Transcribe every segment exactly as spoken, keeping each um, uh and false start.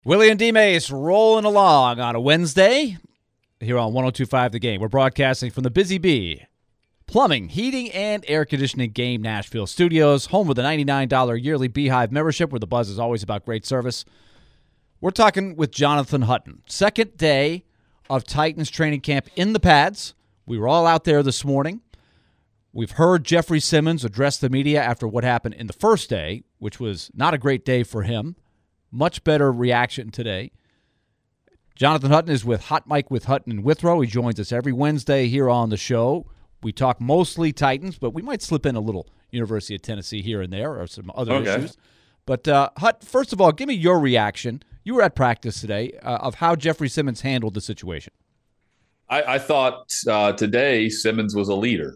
Willie and D-Mace rolling along on a Wednesday here on one oh two point five The Game. We're broadcasting from the Busy Bee Plumbing, Heating, and Air Conditioning Game Nashville Studios, home with a ninety-nine dollars yearly Beehive membership where the buzz is always about great service. We're talking with Jonathan Hutton. Second day of Titans training camp in the pads. We were all out there this morning. We've heard Jeffrey Simmons address the media after what happened in the first day, which was not a great day for him. Much better reaction today. Jonathan Hutton is with Hot Mike with Hutton and Withrow. He joins us every Wednesday here on the show. We talk mostly Titans, but we might slip in a little University of Tennessee here and there or some other okay. issues. But, uh, Hut, first of all, give me your reaction. You were at practice today uh, of how Jeffrey Simmons handled the situation. I, I thought uh, today Simmons was a leader.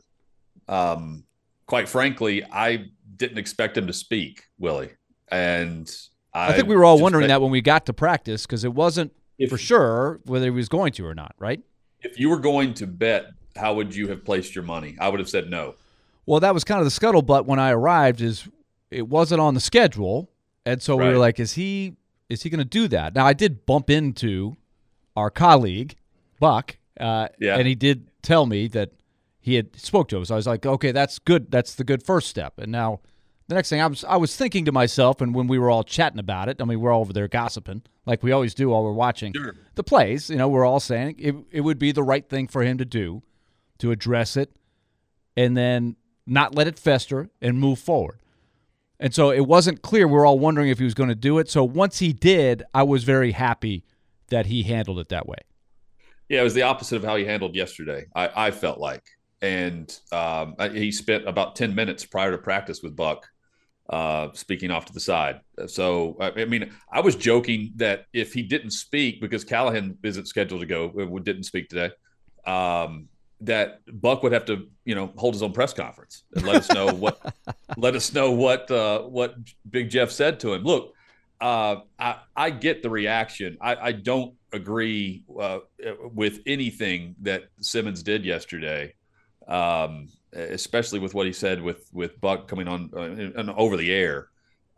Um, quite frankly, I didn't expect him to speak, Willie. And I, I think we were all just wondering bet, that when we got to practice because it wasn't if, for sure whether he was going to or not, right? If you were going to bet, how would you have placed your money? I would have said no. Well, that was kind of the scuttlebutt when I arrived is it wasn't on the schedule. And so right. we were like, is he is he going to do that? Now, I did bump into our colleague, Buck, uh, yeah. and he did tell me that he had spoke to him. So I was like, okay, that's good. That's the good first step. And now the next thing I was I was thinking to myself, and when we were all chatting about it, I mean, we're all over there gossiping like we always do while we're watching sure. the plays. You know, we're all saying it, it would be the right thing for him to do to address it and then not let it fester and move forward. And so it wasn't clear. We were all wondering if he was going to do it. So once he did, I was very happy that he handled it that way. Yeah, it was the opposite of how he handled yesterday, I, I felt like. And um, he spent about ten minutes prior to practice with Buck uh, speaking off to the side. So, I mean, I was joking that if he didn't speak, because Callahan isn't scheduled to go, didn't speak today, um, that Buck would have to, you know, hold his own press conference and let us know what let us know what uh, what Big Jeff said to him. Look, uh, I, I get the reaction. I, I don't agree uh, with anything that Simmons did yesterday, um, especially with what he said with with Buck coming on uh, and over the air.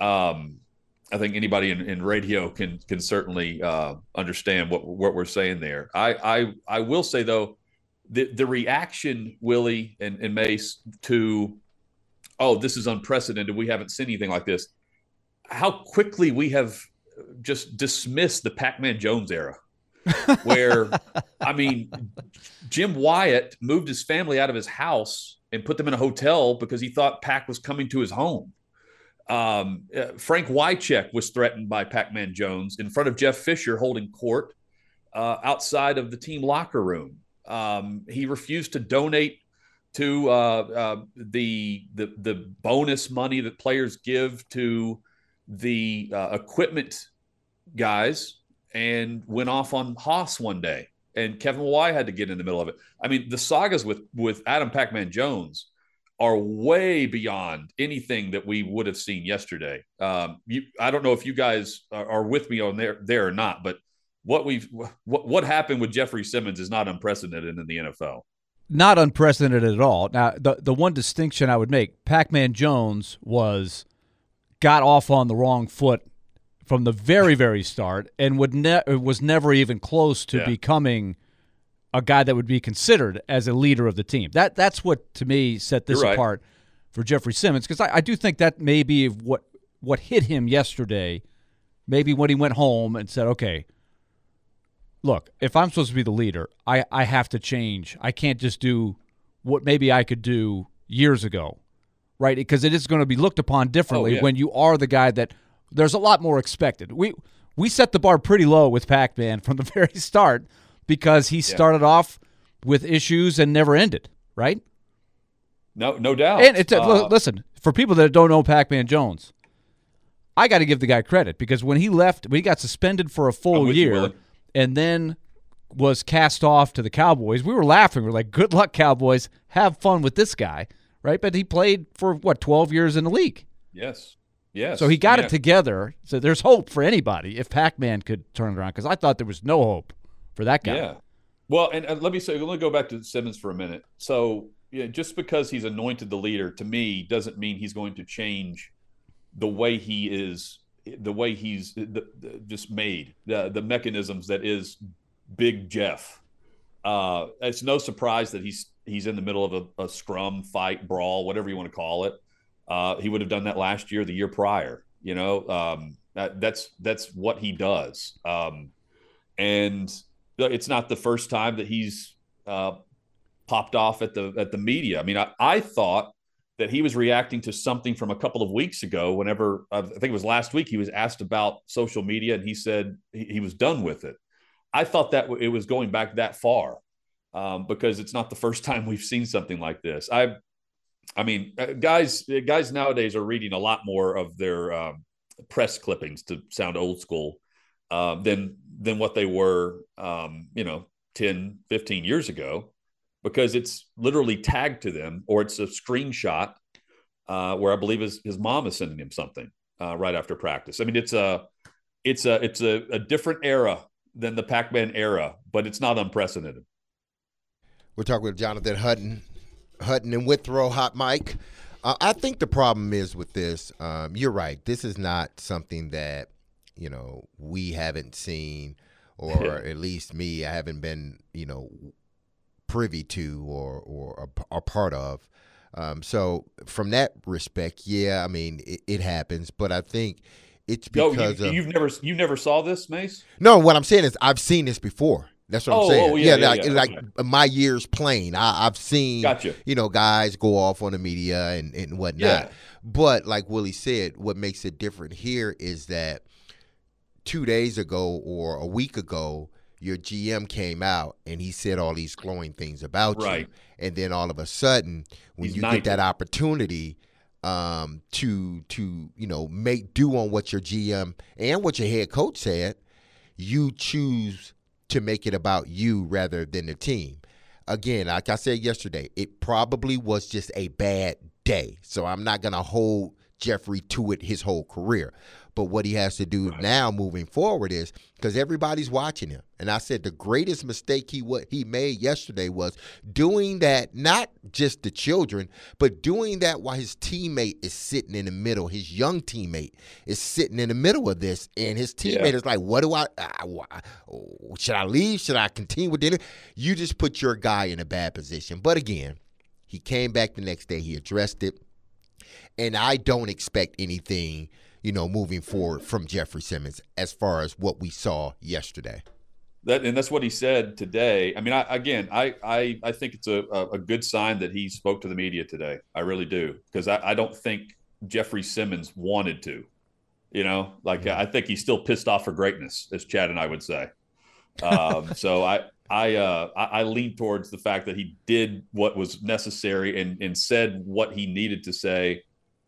Um, I think anybody in, in radio can can certainly uh, understand what what we're saying there. I I, I will say though. The the reaction, Willie and, and Mace, to, oh, this is unprecedented. We haven't seen anything like this. How quickly we have just dismissed the Pac-Man Jones era where, I mean, Jim Wyatt moved his family out of his house and put them in a hotel because he thought Pac was coming to his home. Um, uh, Frank Wycheck was threatened by Pac-Man Jones in front of Jeff Fisher holding court uh, outside of the team locker room. Um, he refused to donate to uh, uh, the, the the bonus money that players give to the uh, equipment guys and went off on Haas one day. And Kevin Mawae had to get in the middle of it. I mean, the sagas with, with Adam Pac-Man Jones are way beyond anything that we would have seen yesterday. Um, you, I don't know if you guys are, are with me on there, there or not, but What we've what what happened with Jeffrey Simmons is not unprecedented in the N F L. Not unprecedented at all. Now, the the one distinction I would make: Pac-Man Jones was got off on the wrong foot from the very very start, and would ne- was never even close to yeah. becoming a guy that would be considered as a leader of the team. That that's what to me set this right. apart for Jeffrey Simmons, because I, I do think that may be what what hit him yesterday. Maybe when he went home and said, "Okay, look, if I'm supposed to be the leader, I, I have to change. I can't just do what maybe I could do years ago, right? Because it is going to be looked upon differently oh, yeah. when you are the guy that there's a lot more expected. We we set the bar pretty low with Pac-Man from the very start because he started yeah. off with issues and never ended, right? No, no doubt. And it's, uh, listen, for people that don't know Pac-Man Jones, I got to give the guy credit because when he left, when he got suspended for a full year. You, and then was cast off to the Cowboys. We were laughing. We were like, good luck, Cowboys. Have fun with this guy, right? But he played for, what, twelve years in the league. Yes, yes. So he got yeah. it together. So there's hope for anybody if Pac-Man could turn it around, because I thought there was no hope for that guy. Yeah. Well, and uh, let me say, let me go back to Simmons for a minute. So yeah, just because he's anointed the leader, to me, doesn't mean he's going to change the way he is the way he's the, the, just made the the mechanisms that is Big Jeff. Uh, it's no surprise that he's he's in the middle of a, a scrum, fight, brawl, whatever you want to call it. Uh, he would have done that last year, the year prior. You know, um, that, that's that's what he does. Um, and it's not the first time that he's uh, popped off at the at the media. I mean, I, I thought that he was reacting to something from a couple of weeks ago. Whenever I think it was last week, he was asked about social media, and he said he, he was done with it. I thought that it was going back that far um, because it's not the first time we've seen something like this. I, I mean, guys, guys nowadays are reading a lot more of their um, press clippings to sound old school uh, than than what they were, um, you know, ten, fifteen years ago, because it's literally tagged to them, or it's a screenshot uh, where I believe his, his mom is sending him something uh, right after practice. I mean, it's a it's a it's a, a different era than the Pac-Man era, but it's not unprecedented. We're talking with Jonathan Hutton, Hutton and Withrow, Hot Mike. Uh, I think the problem is with this, um, you're right, this is not something that, you know, we haven't seen, or at least me, I haven't been, you know, privy to or or a, a part of. Um, so from that respect, yeah, I mean, it, it happens, but I think it's because no, you, of, you've never you never saw this, Mace? No, what I'm saying is I've seen this before. That's what oh, I'm saying. Oh, yeah, yeah, like, yeah. like okay. my years playing, I, I've seen, gotcha. you know, guys go off on the media and, and whatnot. Yeah. But like Willie said, what makes it different here is that two days ago or a week ago, your G M came out and he said all these glowing things about right. you. And then all of a sudden, when He's you ninety. get that opportunity um, to, to, you know, make do on what your G M and what your head coach said, you choose to make it about you rather than the team. Again, like I said yesterday, it probably was just a bad day. So I'm not going to hold Jeffrey to it his whole career. But what he has to do right. now moving forward is, because everybody's watching him. And I said the greatest mistake he what he made yesterday was doing that, not just the children, but doing that while his teammate is sitting in the middle. His young teammate is sitting in the middle of this. And his teammate yeah. is like, what do I, I, should I leave? Should I continue with dinner? You just put your guy in a bad position. But again, he came back the next day. He addressed it. And I don't expect anything, you know, moving forward from Jeffrey Simmons as far as what we saw yesterday. That and that's what he said today. I mean, I, again, I, I I think it's a a good sign that he spoke to the media today. I really do, because I, I don't think Jeffrey Simmons wanted to. You know, like mm-hmm. I think he's still pissed off for greatness, as Chad and I would say. Um, so I I, uh, I I lean towards the fact that he did what was necessary and and said what he needed to say.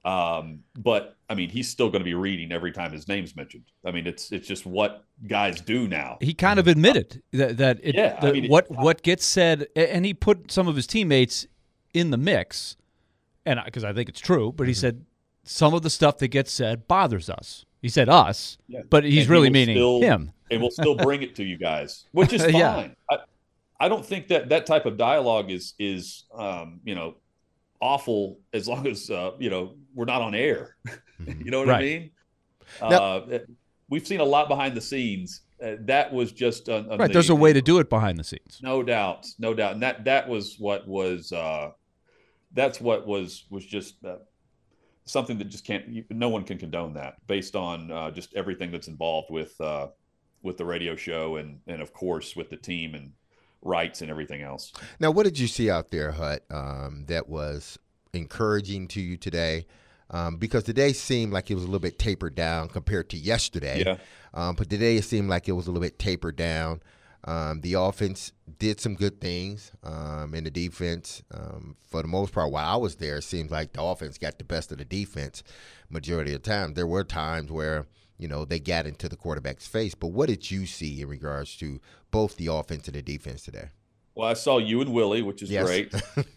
Um, but I mean, he's still going to be reading every time his name's mentioned. I mean, it's it's just what guys do now. He kind of admitted that that it, yeah, the, I mean, what it, what gets said, and he put some of his teammates in the mix, and because I think it's true. But he mm-hmm. said some of the stuff that gets said bothers us. He said us, yeah. but he's and really he meaning still, him. And we'll still bring it to you guys, which is fine. yeah. I, I don't think that that type of dialogue is is um, you know. awful as long as uh, you know we're not on air. You know what right. I mean? Now, uh, we've seen a lot behind the scenes. Uh, that was just on, on right. The, There's a way to do it behind the scenes. No doubt, no doubt, and that that was what was uh, that's what was was just uh, something that just can't. You, no one can condone that based on uh, just everything that's involved with uh, with the radio show and and of course with the team and rights and everything else. Now, what did you see out there, Hut, um, that was encouraging to you today? Um, because today seemed like it was a little bit tapered down compared to yesterday. Yeah. Um, but today it seemed like it was a little bit tapered down. Um, the offense did some good things, um, and the defense, um, for the most part, while I was there, it seemed like the offense got the best of the defense majority of the time. There were times where, you know, they got into the quarterback's face. But what did you see in regards to both the offense and the defense today? Well, I saw you and Willie, which is yes. great.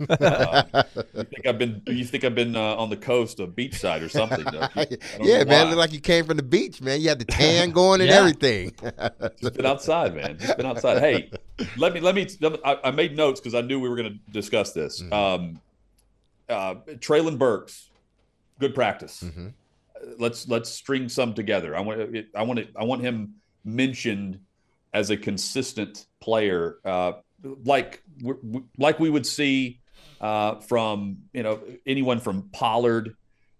uh, you think I've been? You think I've been uh, on the coast of beachside or something? Yeah, man, looked like you came from the beach, man. You had the tan going and yeah. everything. Just been outside, man. Just been outside. Hey, let me let me. I, I made notes because I knew we were going to discuss this. Mm-hmm. Um, uh, Traylon Burks, good practice. Mm-hmm. let's let's string some together. I want I want it, I want him mentioned as a consistent player, uh, like like we would see uh, from you know anyone from Pollard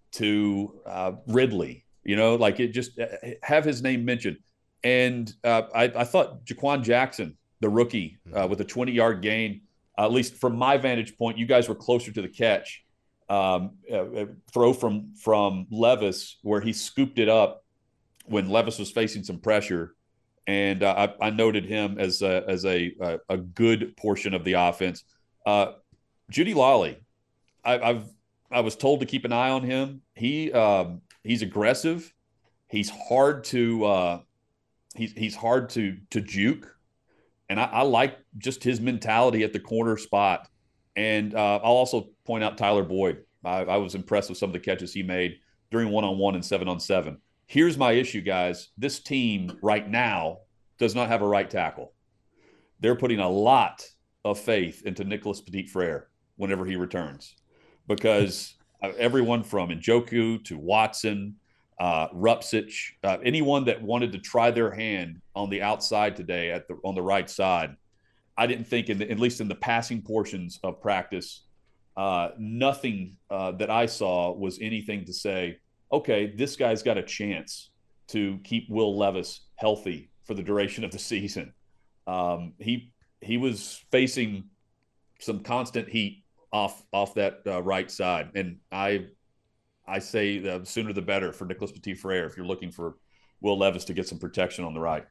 to uh, Ridley. You know, like it just have his name mentioned. And uh, I, I thought Jaquan Jackson, the rookie, uh, with a twenty-yard gain, uh, at least from my vantage point, you guys were closer to the catch. Um, uh, throw from from Levis where he scooped it up when Levis was facing some pressure, and uh, I, I noted him as a, as a, a a good portion of the offense. Uh, Judy Lawley, I, I've I was told to keep an eye on him. He um, he's aggressive. He's hard to uh, he's he's hard to to juke, and I, I like just his mentality at the corner spot. And uh, I'll also point out Tyler Boyd. I, I was impressed with some of the catches he made during one-on-one and seven-on-seven. Here's my issue, guys. This team right now does not have a right tackle. They're putting a lot of faith into Nicholas Petit-Frere whenever he returns, because everyone from Njoku to Watson, uh, Rupsich, uh, anyone that wanted to try their hand on the outside today at the on the right side, I didn't think, in the, at least in the passing portions of practice, uh, nothing uh, that I saw was anything to say, okay, this guy's got a chance to keep Will Levis healthy for the duration of the season. Um, he he was facing some constant heat off off that uh, right side, and I I say the sooner the better for Nicholas Petit-Frere if you're looking for Will Levis to get some protection on the right.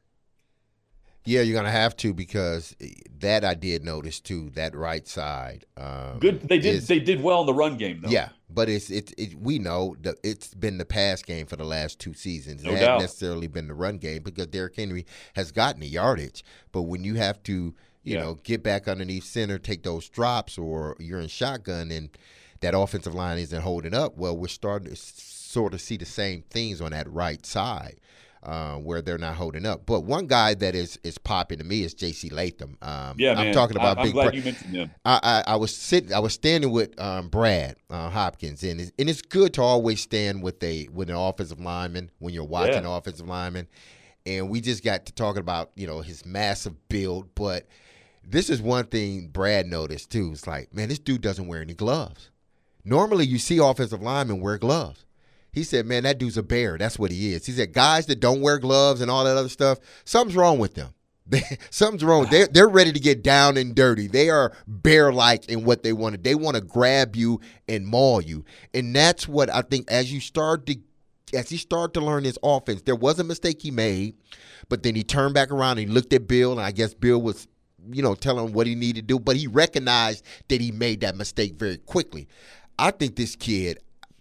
Yeah, you're gonna have to, because that I did notice too. That right side, um, good. They did. is, they did well in the run game, though. Yeah, but it's it's it, we know that it's been the pass game for the last two seasons. No it doubt. hasn't necessarily been the run game, because Derrick Henry has gotten the yardage. But when you have to, you Yeah. know, get back underneath center, take those drops, or you're in shotgun and that offensive line isn't holding up, well, we're starting to sort of see the same things on that right side. Uh, where they're not holding up. But one guy that is is popping to me is J C Latham. Um, Yeah, I'm man. talking about I, I'm big. glad Bra- you mentioned him. I, I I was sitting, I was standing with um, Brad uh, Hopkins, and it's, and it's good to always stand with a with an offensive lineman when you're watching Yeah. an offensive lineman. And we just got to talking about, you know, his massive build, but this is one thing Brad noticed too. It's like, man, this dude doesn't wear any gloves. Normally, you see offensive linemen wear gloves. He said, man, that dude's a bear. That's what he is. He said, guys that don't wear gloves and all that other stuff, something's wrong with them. Something's wrong. They're, they're ready to get down and dirty. They are bear-like in what they want to. They want to grab you and maul you. And that's what I think as you start to as he started to learn his offense, there was a mistake he made, but then he turned back around and he looked at Bill, and I guess Bill was, you know, telling him what he needed to do, but he recognized that he made that mistake very quickly. I think this kid,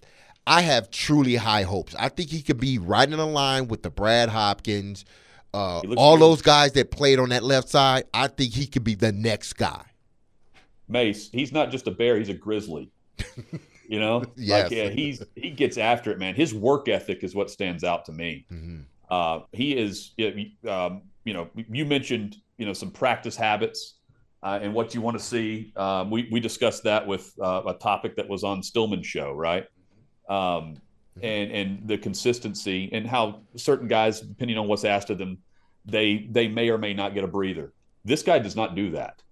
I have truly high hopes. I think he could be right in a line with the Brad Hopkins, uh, all good. those guys that played on that left side. I think he could be the next guy. Mace, he's not just a bear; he's a grizzly. You know, Yes. like, yeah, he's he gets after it, man. His work ethic is what stands out to me. Mm-hmm. Uh, he is, um, you know, you mentioned, you know, some practice habits uh, and what you want to see. Um, we we discussed that with uh, a topic that was on Stillman's show, right? Um, and and the consistency and how certain guys, depending on what's asked of them, they they may or may not get a breather. This guy does not do that.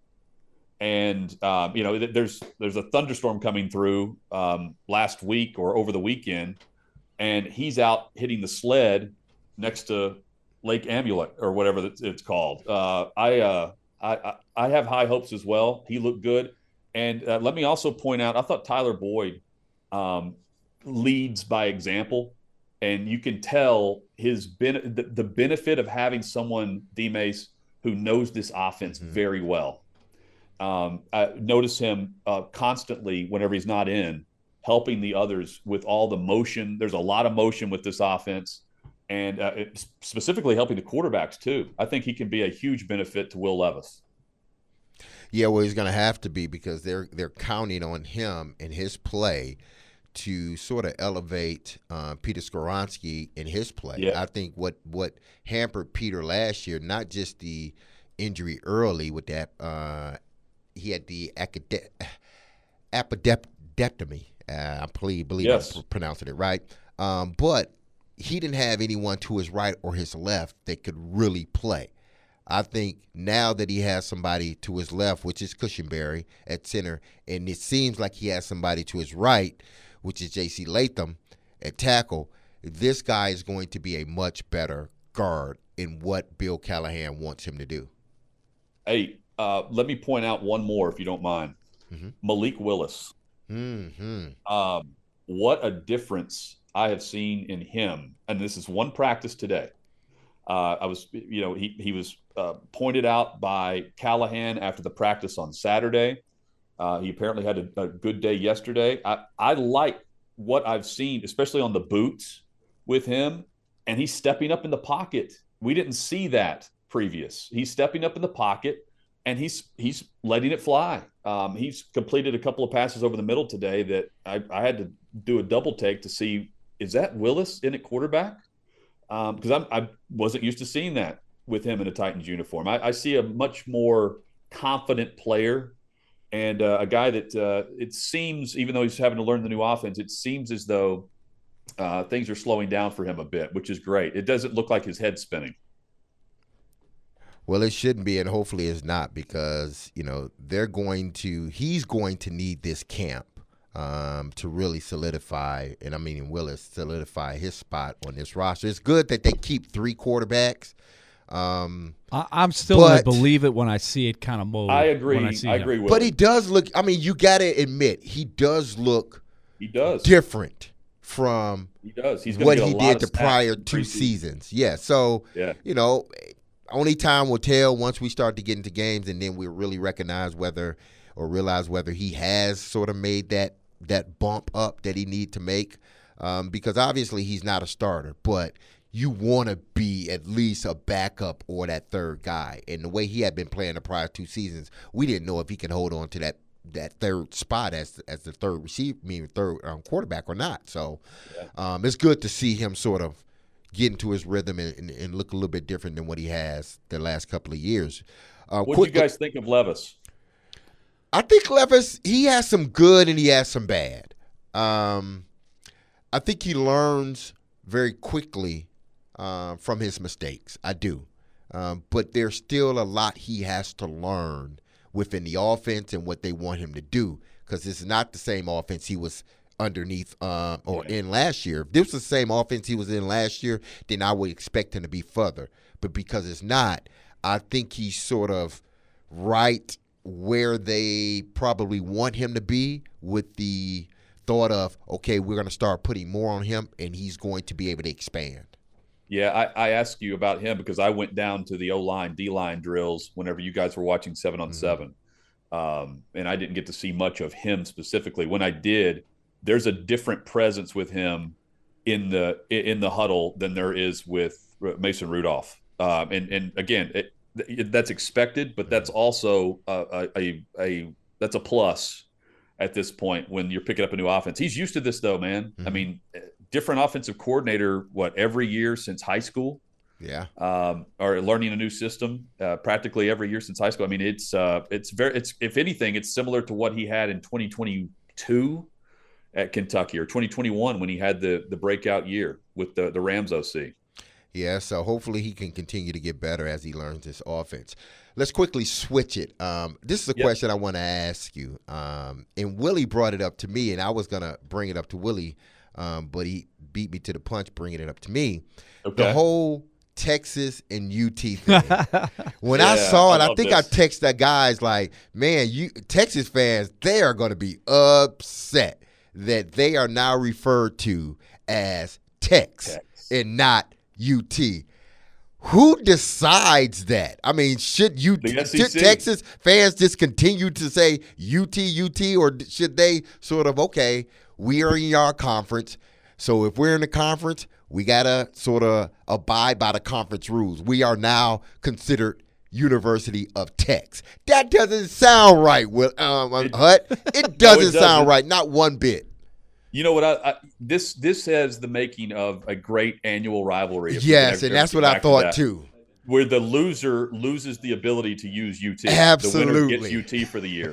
And um, you know, there's there's a thunderstorm coming through um, last week or over the weekend, and he's out hitting the sled next to Lake Amulet or whatever it's called. Uh, I, uh, I I have high hopes as well. He looked good, and uh, let me also point out, I thought Tyler Boyd um, leads by example, and you can tell his ben- the, the benefit of having someone, D-Mace, who knows this offense mm-hmm. very well. Um, I notice him uh, constantly whenever he's not in, helping the others with all the motion. There's a lot of motion with this offense, and uh, it, specifically helping the quarterbacks too. I think he can be a huge benefit to Will Levis. Yeah, well, he's going to have to be, because they're they're counting on him and his play to sort of elevate uh, Peter Skoronski in his play. Yeah. I think what what hampered Peter last year, not just the injury early with that, uh, he had the acad- apodectomy. Uh, I believe, believe yes. I'm pronouncing it right. Um, but he didn't have anyone to his right or his left that could really play. I think now that he has somebody to his left, which is Cushenberry at center, and it seems like he has somebody to his right, which is J C Latham at tackle, this guy is going to be a much better guard in what Bill Callahan wants him to do. Hey, uh, let me point out one more, if you don't mind. Mm-hmm. Malik Willis. Mm-hmm. Um, what a difference I have seen in him. And this is one practice today. Uh, I was, you know, he he was uh, pointed out by Callahan after the practice on Saturday. Uh, he apparently had a, a good day yesterday. I, I like what I've seen, especially on the boots with him, and he's stepping up in the pocket. We didn't see that previous. He's stepping up in the pocket, and he's he's letting it fly. Um, he's completed a couple of passes over the middle today that I, I had to do a double take to see, is that Willis in at quarterback? Because um, I wasn't used to seeing that with him in a Titans uniform. I, I see a much more confident player and uh, a guy that uh, it seems, even though he's having to learn the new offense, it seems as though uh, things are slowing down for him a bit, which is great. It doesn't look like his head's spinning. Well, it shouldn't be, and hopefully it's not, because, you know, they're going to – he's going to need this camp um, to really solidify, and I mean Willis, solidify his spot on this roster. It's good that they keep three quarterbacks. Um, I, I'm still going to believe it when I see it kind of move. I agree. When I, I see agree him. with But he does look – I mean, you got to admit, he does look he does. different from he does. He's what get a he lot did of the snaps prior in two preseason. seasons. Yeah, so, Yeah. you know – only time will tell once we start to get into games, and then we'll really recognize whether or realize whether he has sort of made that that bump up that he need to make. Um, because obviously he's not a starter, but you want to be at least a backup or that third guy. And the way he had been playing the prior two seasons, we didn't know if he could hold on to that that third spot as as the third receiver, meaning third um, quarterback or not. So Yeah. um, it's good to see him sort of get into his rhythm and, and, and look a little bit different than what he has the last couple of years. Uh, What do quick, you guys think of Levis? I think Levis, he has some good and he has some bad. Um, I think he learns very quickly uh, from his mistakes. I do. Um, but there's still a lot he has to learn within the offense and what they want him to do, because it's not the same offense he was underneath uh, or Yeah. in last year. If this was the same offense he was in last year, then I would expect him to be further. But because it's not, I think he's sort of right where they probably want him to be, with the thought of, okay, we're going to start putting more on him and he's going to be able to expand. Yeah, I, I asked you about him because I went down to the O-line, D-line drills whenever you guys were watching seven on seven. Um, and I didn't get to see much of him specifically. When I did, there's a different presence with him in the in the huddle than there is with Mason Rudolph. Um, and and again, it, it, that's expected, but that's also a, a a that's a plus at this point when you're picking up a new offense. He's used to this though, man. Mm-hmm. I mean, different offensive coordinator, what, every year since high school. Yeah. Um, or learning a new system uh, practically every year since high school. I mean, it's uh, it's very it's if anything, it's similar to what he had in twenty twenty-two at Kentucky, or twenty twenty-one when he had the the breakout year with the the Rams O C. Yeah, so hopefully he can continue to get better as he learns this offense. Let's quickly switch it. Um, this is a Yep. question I want to ask you. Um, and Willie brought it up to me, and I was going to bring it up to Willie, um, but he beat me to the punch bringing it up to me. Okay. The whole Texas and U T thing. When Yeah, I saw it, I I, love think this. I texted the guys like, man, you Texas fans, they are going to be upset that they are now referred to as Tex, Tex. and not U T. Who decides that? I mean, should you The S E C. should Texas fans just continue to say U T, U T, or should they sort of, okay, we are in our conference, so if we're in the conference, we gotta sort of abide by the conference rules. We are now considered University of Tex. That doesn't sound right, Will, um, It- Hut. It doesn't doesn't. sound right, not one bit. You know what? I, I this this has the making of a great annual rivalry. if we can Yes, ever and that's get what I back to thought that, too. Where the loser loses the ability to use U T. The Absolutely. winner gets U T for the year.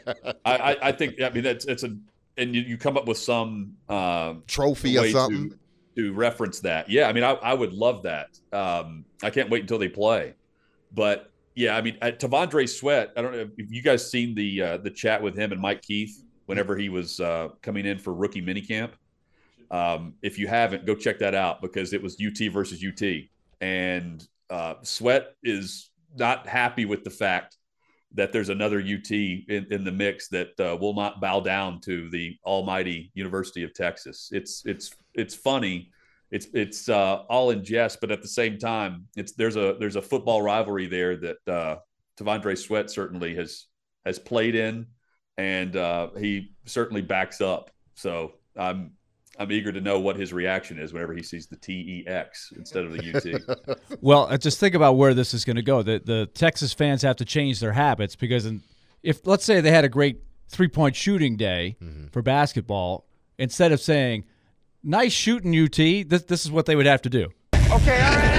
I, I, I think. I mean, that's it's a and you, you come up with some uh, Trophy or way something. to to reference that. Yeah, I mean, I, I would love that. Um, I can't wait until they play. But yeah, I mean, uh, T'Vondre Sweat. I don't know if you guys seen the uh, the chat with him and Mike Keith whenever he was uh, coming in for rookie minicamp. Um, if you haven't, go check that out because it was U T versus U T, and uh, Sweat is not happy with the fact that there's another U T in, in the mix that uh, will not bow down to the almighty University of Texas. It's it's it's funny. It's it's uh, all in jest, but at the same time, it's there's a there's a football rivalry there that uh, T'Vondre Sweat certainly has has played in, and uh, he certainly backs up. So I'm I'm eager to know what his reaction is whenever he sees the T E X instead of the U T. Well, uh, just think about where this is going to go. The the Texas fans have to change their habits because in, if let's say they had a great three-point shooting day mm-hmm. for basketball, instead of saying nice shooting U T, this this is what they would have to do. Okay, all right.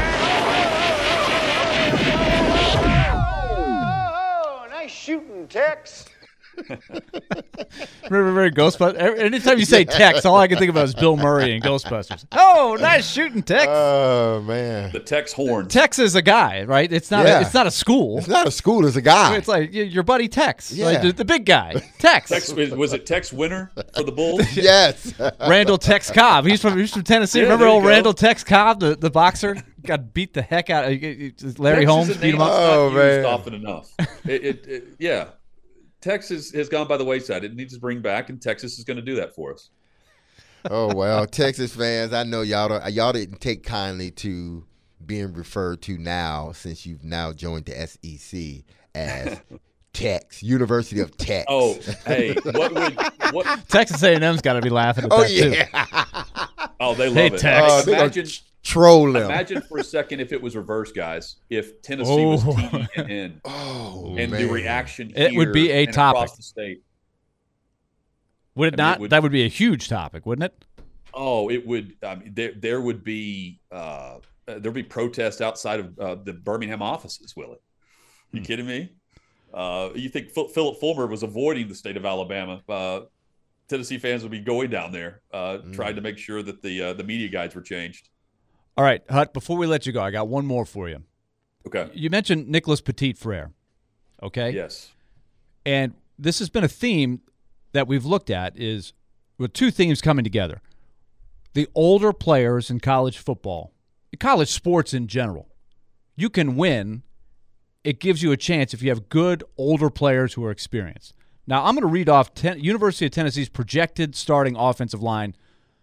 Oh, nice shooting, Tex. Remember Ghostbusters? Anytime you say Tex, all I can think about is Bill Murray and Ghostbusters. Oh, nice shooting, Tex. Oh man, the Tex horn. Tex is a guy, right? It's not. Yeah. A, it's not a school. It's not a school. It's a guy. It's like your buddy Tex, yeah. like the, the big guy, Tex. Tex. Was it Tex Winter for the Bulls? Yes. Randall Tex Cobb. He's from he's from Tennessee. Yeah, Remember old go. Randall Tex Cobb, the, the boxer, got beat the heck out of Larry Tex Holmes. is a Beat him name up. that's Oh, not used man. often enough. It, it, it, yeah. Texas has gone by the wayside. It needs to bring back, and Texas is going to do that for us. Oh well, Texas fans, I know y'all don't, y'all didn't take kindly to being referred to now since you've now joined the S E C as Tex, University of Tex. Oh, hey, what would what? Texas A and M's got to be laughing at oh that too. yeah. Oh, they love Hey, it. Tex. Oh, they gonna Imagine, troll them. imagine for a second if it was reversed, guys. If Tennessee was Oh. T E N N, Oh and man. the reaction It would here be a and topic. across the state. Would it I mean, not? it would- That would be a huge topic, wouldn't it? Oh, it would. I mean, there there would be uh, there'd be protests outside of uh, the Birmingham offices. Willie, you Hmm. kidding me? Uh, you think Phil- Philip Fulmer was avoiding the state of Alabama? Uh, Tennessee fans would be going down there, uh, Mm. trying to make sure that the uh, the media guides were changed. All right, Hut. Before we let you go, I got one more for you. Okay. You mentioned Nicholas Petit Frere, okay? Yes. And this has been a theme that we've looked at is with two themes coming together. The older players in college football, college sports in general, you can win. It gives you a chance if you have good older players who are experienced. Now, I'm going to read off ten, University of Tennessee's projected starting offensive line.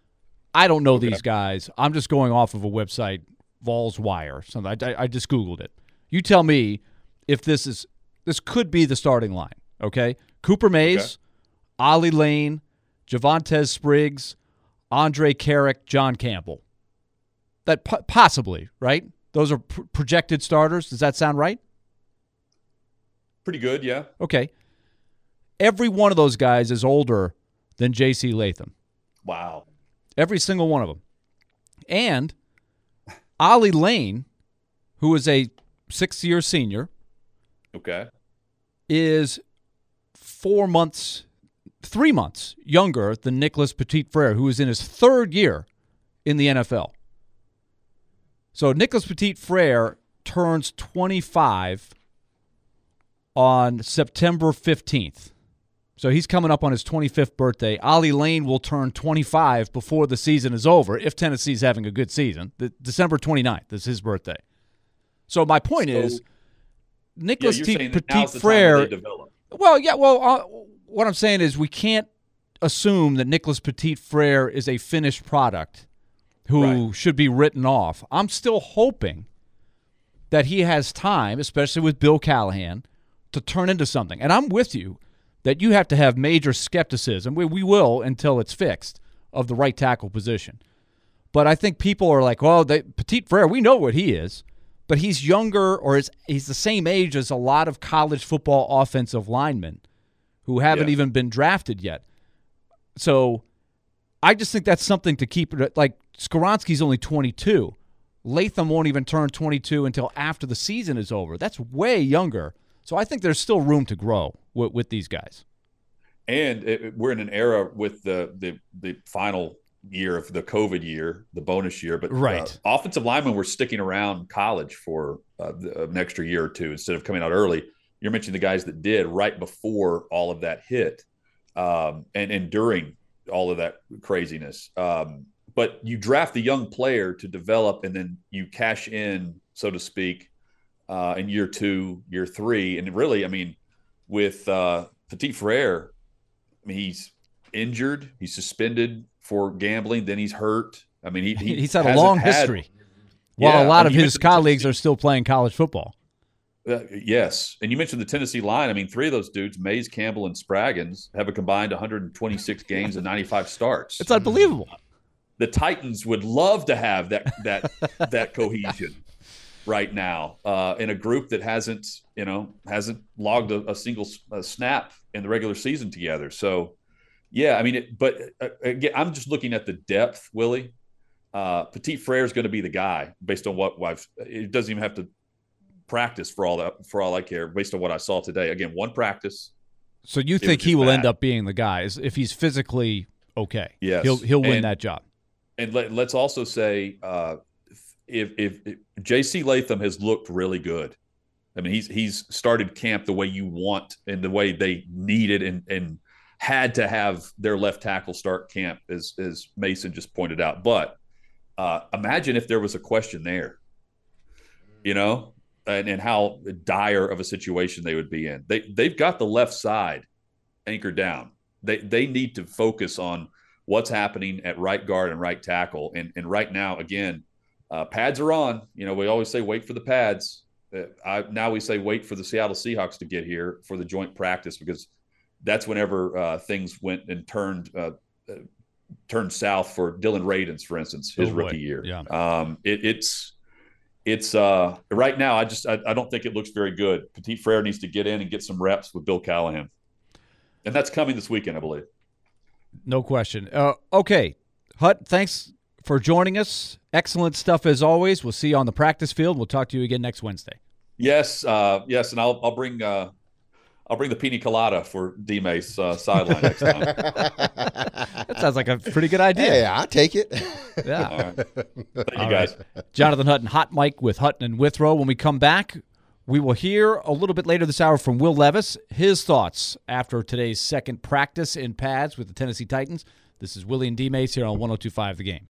I don't know Okay. these guys. I'm just going off of a website, Vols Wire. Something. I, I just Googled it. You tell me if this is this could be the starting line, okay? Cooper Mays, Okay. Ollie Lane, Javonte Spriggs, Andre Carrick, John Campbell. That po- possibly, right? Those are pr- projected starters. Does that sound right? Pretty good, yeah. Okay. Every one of those guys is older than J C Latham. Wow. Every single one of them. And Ollie Lane, who is a six-year senior, Okay. is four months, three months younger than Nicholas Petit Frere, who is in his third year in the N F L. So Nicholas Petit Frere turns twenty-five on September fifteenth. So he's coming up on his twenty-fifth birthday. Ollie Lane will turn twenty-five before the season is over, if Tennessee's having a good season. The, December twenty-ninth is his birthday. So my point So- is, Yeah, Nicholas you're T- saying that Petit now's the time Frere. that they develop. Well, yeah. Well, uh, what I'm saying is we can't assume that Nicholas Petit Frere is a finished product who Right. should be written off. I'm still hoping that he has time, especially with Bill Callahan, to turn into something. And I'm with you that you have to have major skepticism. We, we will until it's fixed of the right tackle position. But I think people are like, well, they, Petit Frere, we know what he is. But he's younger, or is, he's the same age as a lot of college football offensive linemen who haven't Yeah. even been drafted yet. So I just think that's something to keep. Like, Skoronski's only twenty-two. Latham won't even turn twenty-two until after the season is over. That's way younger. So I think there's still room to grow with, with these guys. And it, we're in an era with the the, the final year of the COVID year, the bonus year, but right. uh, offensive linemen were sticking around college for uh, the, an extra year or two instead of coming out early. You're mentioning the guys that did right before all of that hit, um, and, and during all of that craziness. Um, but you draft the young player to develop, and then you cash in, so to speak, uh, in year two, year three. And really, I mean, with uh, Petit Frere, I mean, he's injured, he's suspended for gambling, then he's hurt. I mean, he, he he's had a long had, history. While yeah, a lot I of mean, his colleagues are still playing college football. Uh, yes. And you mentioned the Tennessee line. I mean, three of those dudes, Mays, Campbell, and Spraggins, have a combined one hundred twenty-six games and ninety-five starts. It's unbelievable. The Titans would love to have that that that cohesion right now uh, in a group that hasn't, you know, hasn't logged a, a single a snap in the regular season together. So, yeah, I mean, it, but uh, again, I'm just looking at the depth, Willie. Uh, Petit Frere is going to be the guy based on what I've. It doesn't even have to practice for all that for all I care based on what I saw today. Again, one practice. So you think he will bad. end up being the guy if he's physically okay? Yes, he'll he'll win and, that job. And let, let's also say uh, if, if if J C Latham has looked really good. I mean, he's he's started camp the way you want and the way they needed and and had to have their left tackle start camp, as as Mason just pointed out. But uh, imagine if there was a question there, you know. And, and how dire of a situation they would be in. They they've got the left side anchored down. They they need to focus on what's happening at right guard and right tackle. And and right now, again, uh, pads are on. You know, we always say wait for the pads. Uh, I, now we say wait for the Seattle Seahawks to get here for the joint practice, because that's whenever uh, things went and turned uh, uh, turned south for Dylan Radins, for instance, his oh rookie year. Yeah. Um, it, it's It's uh, right now. I just I, I don't think it looks very good. Petit Frere needs to get in and get some reps with Bill Callahan, and that's coming this weekend, I believe. No question. Uh, okay, Hut, thanks for joining us. Excellent stuff as always. We'll see you on the practice field. We'll talk to you again next Wednesday. Yes, uh, yes, and I'll I'll bring uh, I'll bring the pina colada for D-Mace uh, sideline next time. That sounds like a pretty good idea. Hey, I'll take it. Yeah. All right. Thank you, All guys. Right. Jonathan Hutton, Hot Mike with Hutton and Withrow. When we come back, we will hear a little bit later this hour from Will Levis, his thoughts after today's second practice in pads with the Tennessee Titans. This is Willie and D-Mace here on one oh two point five The Game.